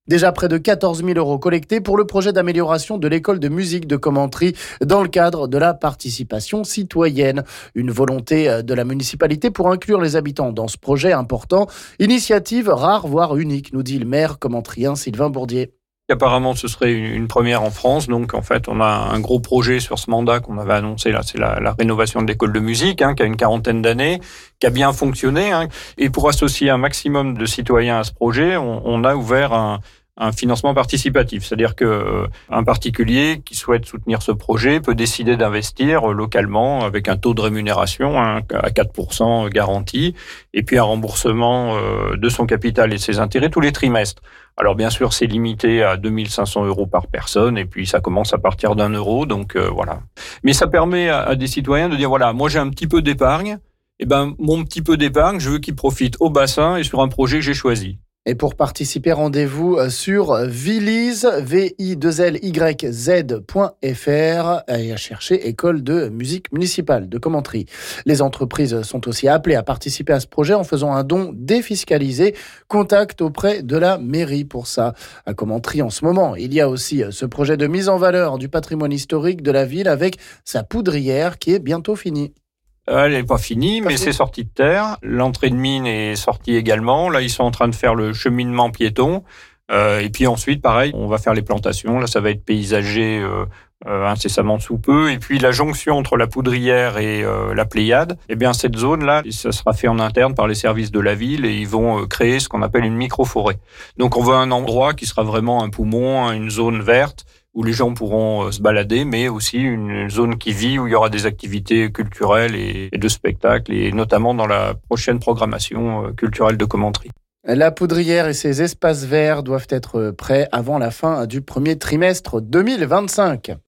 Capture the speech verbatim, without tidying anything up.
Déjà près de quatorze mille euros collectés pour le projet d'amélioration de l'école de musique de Commentry dans le cadre de la participation citoyenne. Une volonté de la municipalité pour inclure les habitants dans ce projet important. Initiative rare, voire unique, nous dit le maire commentrien Sylvain Bourdier. Apparemment, ce serait une première en France. Donc, en fait, on a un gros projet sur ce mandat qu'on avait annoncé. Là, c'est la, la rénovation de l'école de musique, hein, qui a une quarantaine d'années, qui a bien fonctionné. Hein. Et pour associer un maximum de citoyens à ce projet, on, on a ouvert un, un financement participatif. C'est-à-dire que euh, un particulier qui souhaite soutenir ce projet peut décider d'investir localement avec un taux de rémunération hein, à quatre pour cent garanti, et puis un remboursement euh, de son capital et de ses intérêts tous les trimestres. Alors bien sûr, c'est limité à deux mille cinq cents euros par personne, et puis ça commence à partir d'un euro, donc euh, voilà. Mais ça permet à, à des citoyens de dire, voilà, moi j'ai un petit peu d'épargne, et ben mon petit peu d'épargne, je veux qu'il profite au bassin et sur un projet que j'ai choisi. Et pour participer, rendez-vous sur Vilise, V I deux L Y Z point F R, et à chercher École de musique municipale de Commentry. Les entreprises sont aussi appelées à participer à ce projet en faisant un don défiscalisé. Contact auprès de la mairie pour ça. À Commentry, en ce moment, il y a aussi ce projet de mise en valeur du patrimoine historique de la ville avec sa poudrière qui est bientôt finie. Elle n'est pas finie, mais c'est sorti de terre. L'entrée de mine est sortie également. Là, ils sont en train de faire le cheminement piéton. Euh, et puis ensuite, pareil, on va faire les plantations. Là, ça va être paysager euh, euh, incessamment sous peu. Et puis la jonction entre la poudrière et euh, la Pléiade, eh bien cette zone-là, ça sera fait en interne par les services de la ville et ils vont euh, créer ce qu'on appelle une micro-forêt. Donc on veut un endroit qui sera vraiment un poumon, une zone verte, où les gens pourront se balader, mais aussi une zone qui vit, où il y aura des activités culturelles et de spectacles, et notamment dans la prochaine programmation culturelle de Commentry. La poudrière et ses espaces verts doivent être prêts avant la fin du premier trimestre deux mille vingt-cinq.